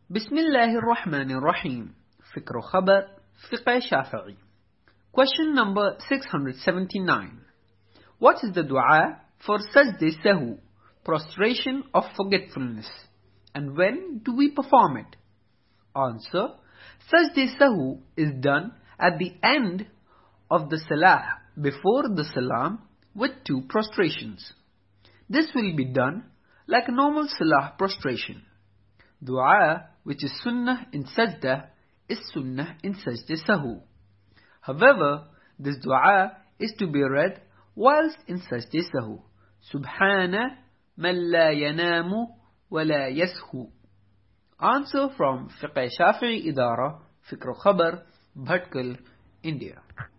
Bismillahir Rahmanir Rahim. Fikr Khabar, Fiqh Shafi'i. Question number 679. What is the dua for Sajda Sahu, prostration of forgetfulness, and when do we perform it? Answer. Sajda Sahu is done at the end of the Salah before the Salam with 2 prostrations. This will be done like a normal Salah prostration. Dua, which is Sunnah in Sajda, is Sunnah in Sajda Sahu. However, this dua is to be read whilst in Sajda Sahu. Subhana man la yanamu wa la yashu. Answer from Fiqh Shafi'i Idara, Fikr Khabar, Bhatkal, India.